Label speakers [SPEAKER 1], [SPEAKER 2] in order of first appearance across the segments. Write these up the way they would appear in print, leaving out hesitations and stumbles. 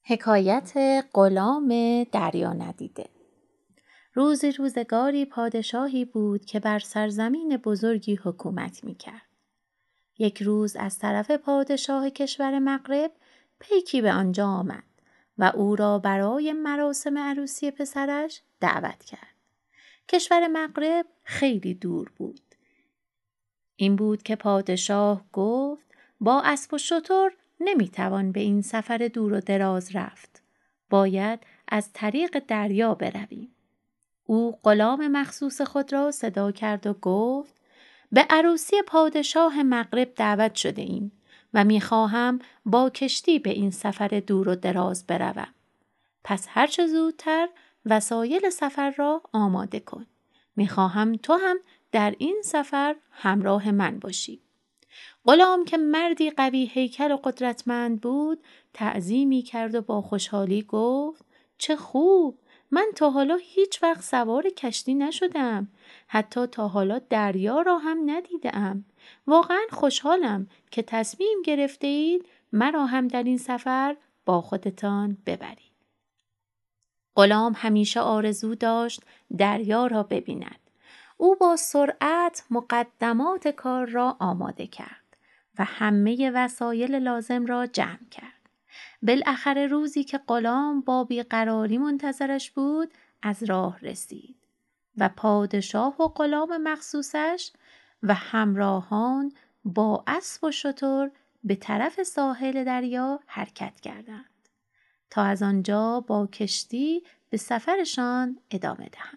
[SPEAKER 1] حکایت غلام دریا ندیده. روزگاری پادشاهی بود که بر سرزمین بزرگی حکومت می‌کرد. یک روز از طرف پادشاه کشور مغرب پیکی به آنجا آمد و او را برای مراسم عروسی پسرش دعوت کرد. کشور مغرب خیلی دور بود. این بود که پادشاه گفت با اسب و شتر نمیتوان به این سفر دور و دراز رفت. باید از طریق دریا برویم. او غلام مخصوص خود را صدا کرد و گفت به عروسی پادشاه مغرب دعوت شده ایم و میخواهم با کشتی به این سفر دور و دراز بروم. پس هرچه زودتر وسایل سفر را آماده کن. میخواهم تو هم در این سفر همراه من باشی. غلام که مردی قوی هیکل و قدرتمند بود تعظیمی کرد و با خوشحالی گفت چه خوب، من تا حالا هیچ وقت سوار کشتی نشدم، حتی تا حالا دریا را هم ندیدم. واقعا خوشحالم که تصمیم گرفته اید مرا هم در این سفر با خودتان ببرید. غلام همیشه آرزو داشت دریا را ببیند. او با سرعت مقدمات کار را آماده کرد و همه وسایل لازم را جمع کرد. بالاخره روزی که غلام با بیقراری منتظرش بود از راه رسید و پادشاه و غلام مخصوصش و همراهان با اسب و شتر به طرف ساحل دریا حرکت کردند تا از آنجا با کشتی به سفرشان ادامه دهند.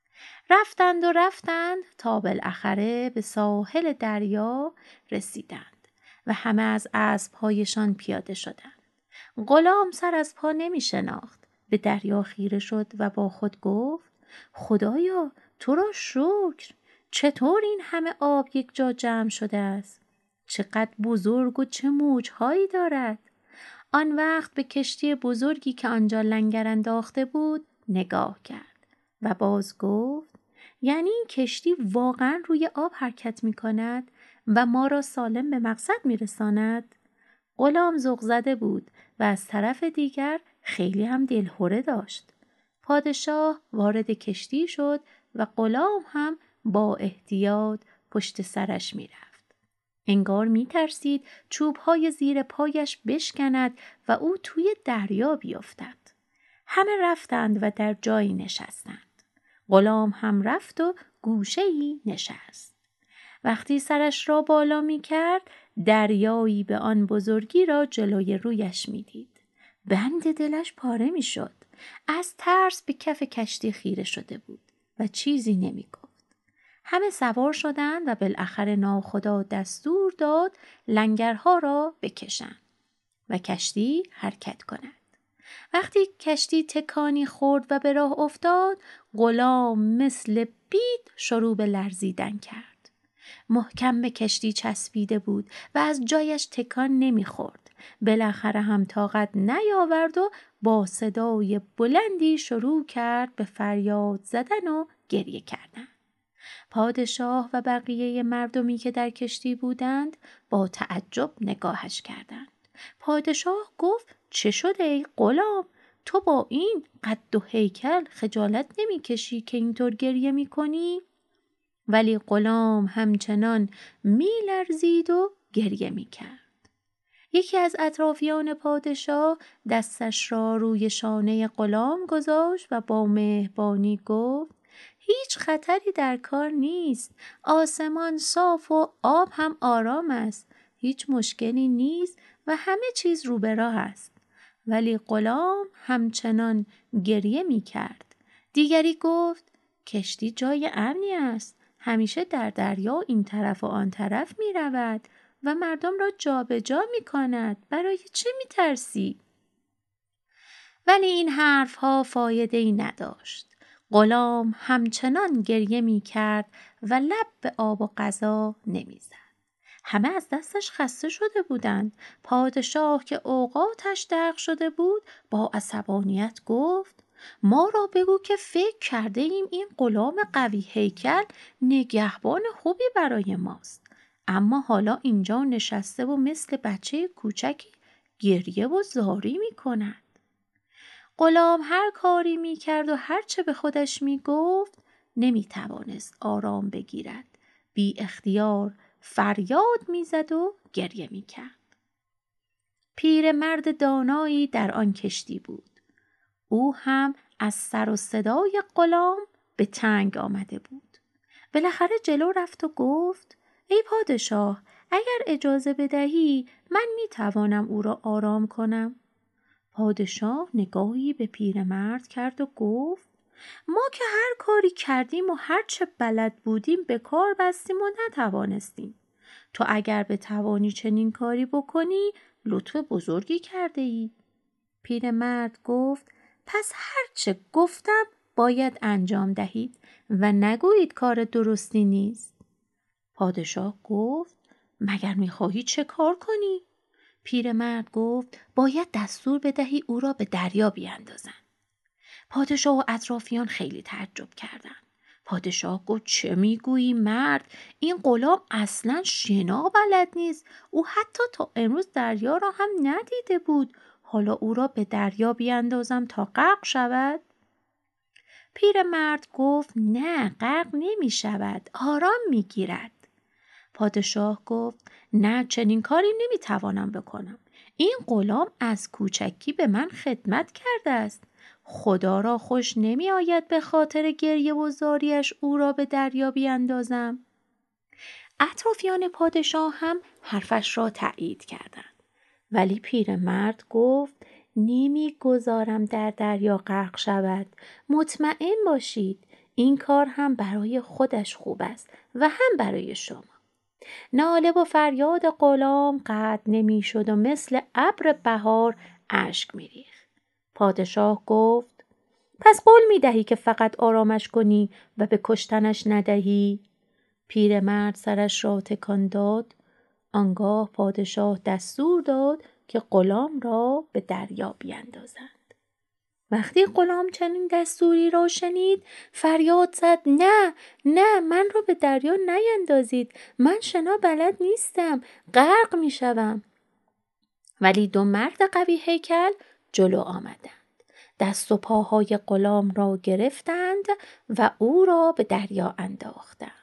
[SPEAKER 1] رفتند تا بالاخره به ساحل دریا رسیدند و همه از اسب‌هایشان پیاده شدند. غلام سر از پا نمی شناخت. به دریا خیره شد و با خود گفت خدایا تو را شکر، چطور این همه آب یک جا جمع شده است؟ چقدر بزرگ و چه موجهایی دارد. آن وقت به کشتی بزرگی که آنجا لنگر انداخته بود نگاه کرد و باز گفت یعنی این کشتی واقعا روی آب حرکت می کند و ما را سالم به مقصد می رساند؟ غلام ذوق زده بود و از طرف دیگر خیلی هم دلهره داشت. پادشاه وارد کشتی شد و غلام هم با احتیاط پشت سرش می رفت. انگار می ترسید چوبهای زیر پایش بشکند و او توی دریا بیفتد. همه رفتند و در جایی نشستند. غلام هم رفت و گوشه‌ای نشست. وقتی سرش را بالا می کرد دریایی به آن بزرگی را جلوی رویش می دید. بند دلش پاره می شد. از ترس به کف کشتی خیره شده بود و چیزی نمی گفت. همه سوار شدند و بالاخره ناخدا دستور داد لنگرها را بکشند و کشتی حرکت کند. وقتی کشتی تکانی خورد و به راه افتاد غلام مثل بید شروع به لرزیدن کرد. محکم به کشتی چسبیده بود و از جایش تکان نمیخورد. بالاخره هم طاقت نیاورد و با صدای بلندی شروع کرد به فریاد زدن و گریه کردن. پادشاه و بقیه مردمی که در کشتی بودند با تعجب نگاهش کردند. پادشاه گفت چه شده ای غلام؟ تو با این قد و هیکل خجالت نمیکشی که اینطور گریه میکنی؟ ولی غلام همچنان میلرزید و گریه میکرد. یکی از اطرافیان پادشاه دستش را روی شانه غلام گذاشت و با مهربانی گفت هیچ خطری در کار نیست. آسمان صاف و آب هم آرام است. هیچ مشکلی نیست و همه چیز رو به راه است. ولی غلام همچنان گریه میکرد. دیگری گفت کشتی جای امنی است. همیشه در دریا این طرف و آن طرف می رود و مردم را جابجا می کند. برای چه می ترسی؟ ولی این حرف ها فایده ای نداشت. غلام همچنان گریه می کرد و لب به آب و غذا نمی زد. همه از دستش خسته شده بودند. پادشاه که اوقاتش دق شده بود با عصبانیت گفت ما را بگو که فکر کرده ایم این غلام قوی هیکل نگهبان خوبی برای ماست، اما حالا اینجا نشسته و مثل بچه کوچکی گریه و زاری می کند. غلام هر کاری می کرد و هر چه به خودش می گفت نمی توانست آرام بگیرد. بی اختیار فریاد می زد و گریه می کرد. پیرمرد دانایی در آن کشتی بود. او هم از سر و صدای غلام به تنگ آمده بود. بالاخره جلو رفت و گفت: ای پادشاه، اگر اجازه بدهی من می توانم او را آرام کنم. پادشاه نگاهی به پیرمرد کرد و گفت: ما که هر کاری کردیم و هر چه بلد بودیم به کار بستیم و نتوانستیم. تو اگر بتوانی چنین کاری بکنی لطف بزرگی کرده ای. پیرمرد گفت: پس هر چه گفتم باید انجام دهید و نگویید کار درستی نیست. پادشاه گفت: مگر میخواهی چه کار کنی؟ پیرمرد گفت: باید دستور بدهی او را به دریا بیاندازند. پادشاه و اطرافیان خیلی تعجب کردند. پادشاه گفت: چه میگویی مرد؟ این غلام اصلا شنا بلد نیست. او حتی تا امروز دریا را هم ندیده بود. حالا او را به دریا بیاندازم تا غرق شود؟ پیرمرد گفت: نه، غرق نمی شود، آرام می گیرد. پادشاه گفت: نه، چنین کاری نمی توانم بکنم. این غلام از کوچکی به من خدمت کرده است. خدا را خوش نمی آید به خاطر گریه و زاریش او را به دریا بیاندازم. اطرافیان پادشاه هم حرفش را تایید کردند. ولی پیرمرد گفت: نمیگذارم در دریا غرق شود. مطمئن باشید این کار هم برای خودش خوب است و هم برای شما. ناله و فریاد غلام قطع نمیشد و مثل ابر بهار اشک میریخت. پادشاه گفت: پس قول میدهی که فقط آرامش کنی و به کشتنش ندهی؟ پیرمرد سرش را تکان داد. آنگاه پادشاه دستور داد که غلام را به دریا بیاندازند. وقتی غلام چنین دستوری را شنید فریاد زد: نه، نه، من را به دریا نیندازید. من شنا بلد نیستم، غرق می شوم. ولی دو مرد قوی هیکل جلو آمدند. دست و پاهای غلام را گرفتند و او را به دریا انداختند.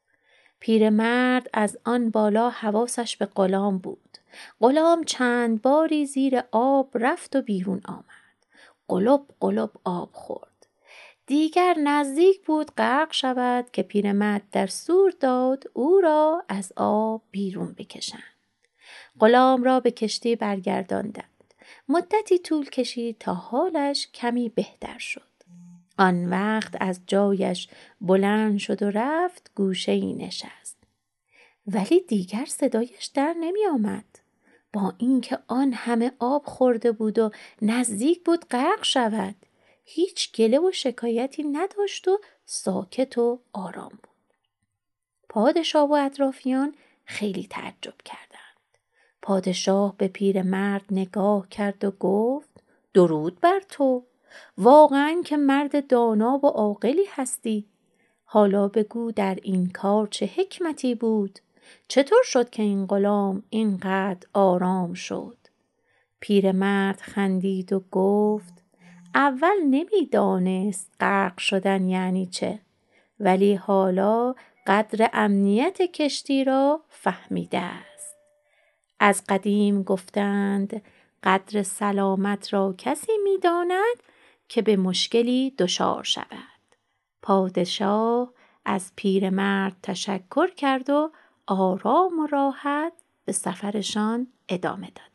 [SPEAKER 1] پیرمرد از آن بالا حواسش به غلام بود. غلام چند باری زیر آب رفت و بیرون آمد. قلب قلب آب خورد. دیگر نزدیک بود غرق شود که پیرمرد دستور داد او را از آب بیرون بکشند. غلام را به کشتی برگرداندند. مدتی طول کشید تا حالش کمی بهتر شد. آن وقت از جایش بلند شد و رفت گوشه‌ای نشست. ولی دیگر صدایش در نمی آمد. با اینکه آن همه آب خورده بود و نزدیک بود غرق شود، هیچ گله و شکایتی نداشت و ساکت و آرام بود. پادشاه و اطرافیان خیلی تعجب کردند. پادشاه به پیرمرد نگاه کرد و گفت: درود بر تو. واقعاً که مرد دانا و عاقلی هستی. حالا بگو در این کار چه حکمتی بود؟ چطور شد که این غلام اینقدر آرام شد؟ پیرمرد خندید و گفت: اول نمیدانست غرق شدن یعنی چه، ولی حالا قدر امنیت کشتی را فهمیده است. از قدیم گفتند قدر سلامت را کسی می‌داند که به مشکلی دچار شود. پادشاه از پیرمرد تشکر کرد و آرام و راحت به سفرشان ادامه داد.